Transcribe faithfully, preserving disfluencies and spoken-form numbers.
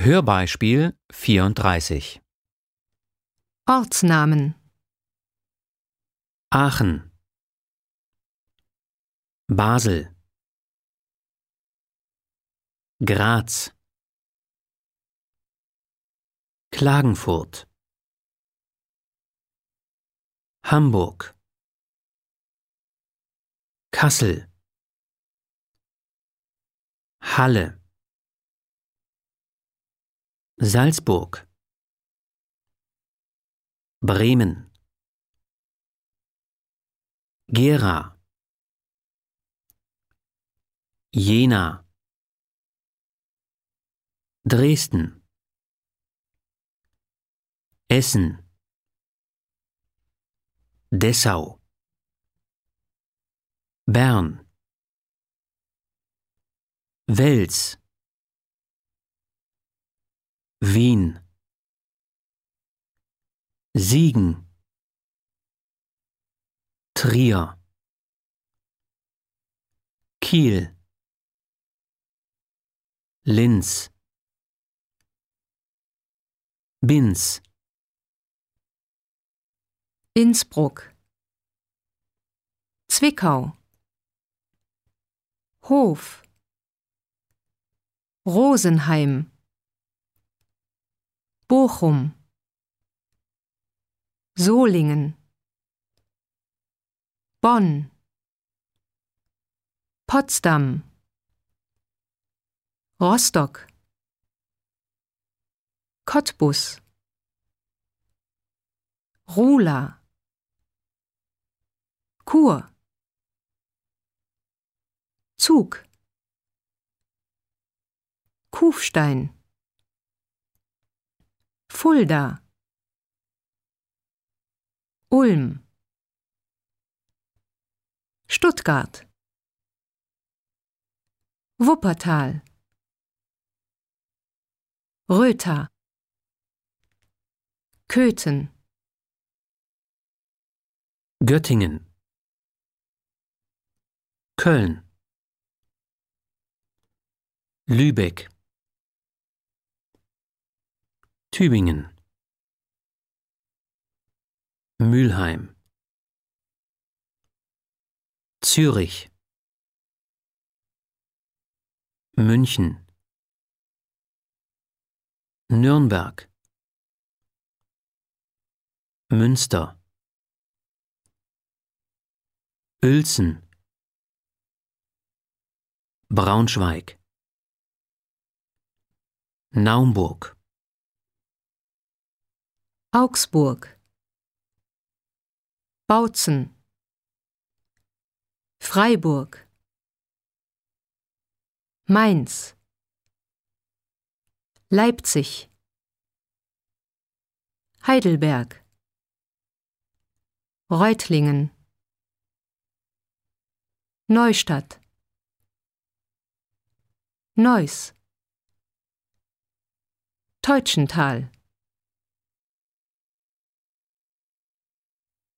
Hörbeispiel vierunddreißig. Ortsnamen: Aachen, Basel, Graz, Klagenfurt, Hamburg, Kassel, Halle, Salzburg, Bremen, Gera, Jena, Dresden, Essen, Dessau, Bern, Wels, Wien, Siegen, Trier, Kiel, Linz, Binz, Innsbruck, Zwickau, Hof, Rosenheim, Bochum, Solingen, Bonn, Potsdam, Rostock, Cottbus, Ruhla, Chur, Zug, Kufstein, Fulda, Ulm, Stuttgart, Wuppertal, Rötha, Köthen, Göttingen, Köln, Lübeck, Tübingen, Mülheim, Zürich, München, Nürnberg, Münster, Uelzen, Braunschweig, Naumburg, Augsburg, Bautzen, Freiburg, Mainz, Leipzig, Heidelberg, Reutlingen, Neustadt, Neuss, Teutschenthal.